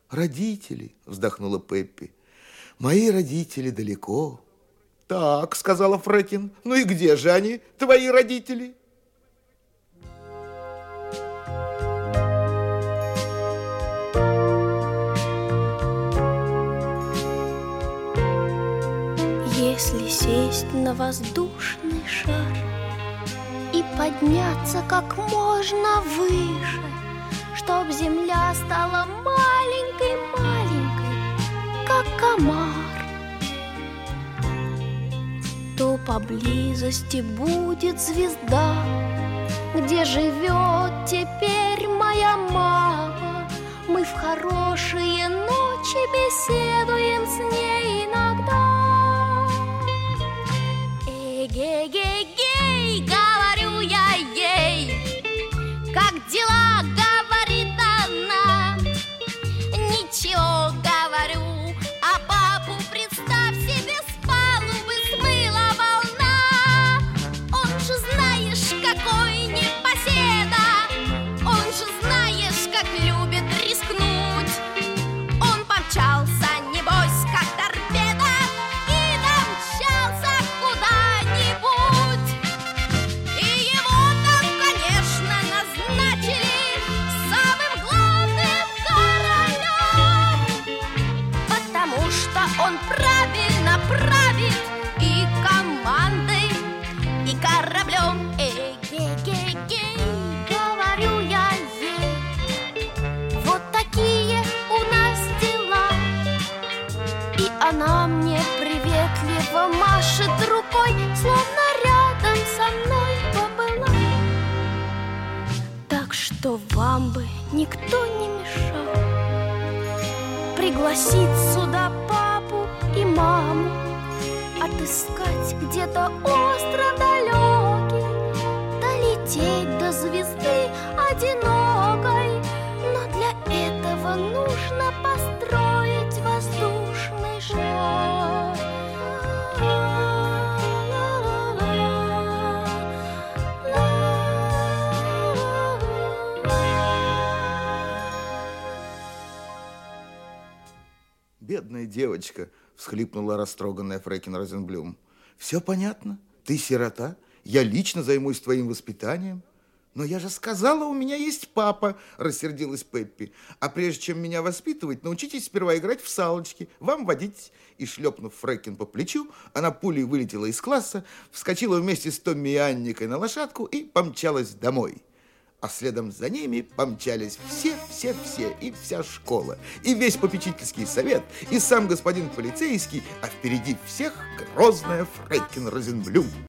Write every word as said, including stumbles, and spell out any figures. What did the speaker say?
Родители, вздохнула Пеппи. Мои родители далеко. Так, сказала Фрекен, ну и где же они, твои родители? Если сесть на воздушный шар и подняться как можно выше, чтоб земля стала маленькой-маленькой, как комар, то поблизости будет звезда, где живет теперь моя мама. Мы в хорошие ночи беседуем с ней иногда. Эй-гей-гей-гей, говорю я ей, как дела, говорит она. Ничего, говорю, а папу представь себе, с палубы смыла волна. Он же, знаешь, какой непоседа, он же, знаешь, как любит рискнуть. Он помчался, небось, как торпеда, и домчался куда-нибудь. И его там, конечно, назначили самым главным королем, потому что он правильно правит и командой, и кораблем. Эй-гей-гей-гей, говорю я ей, вот такие у нас дела. И она мне приветливо машет рукой, словно рядом со мной побыла. Так что вам бы никто не мешал пригласить сюда папу и маму, отыскать где-то остров далекий, долететь до звезды одинокой. Но для этого нужно построить воздушный шар. Бедная девочка, всхлипнула растроганная Фрекен Розенблюм. Все понятно, ты сирота, я лично займусь твоим воспитанием. Но я же сказала, у меня есть папа, рассердилась Пеппи. А прежде чем меня воспитывать, научитесь сперва играть в салочки, вам водить. И шлепнув Фрекен по плечу, она пулей вылетела из класса, вскочила вместе с Томми и Анникой на лошадку и помчалась домой. А следом за ними помчались все-все-все, и вся школа, и весь попечительский совет, и сам господин полицейский, а впереди всех грозная Фрекен Розенблюм.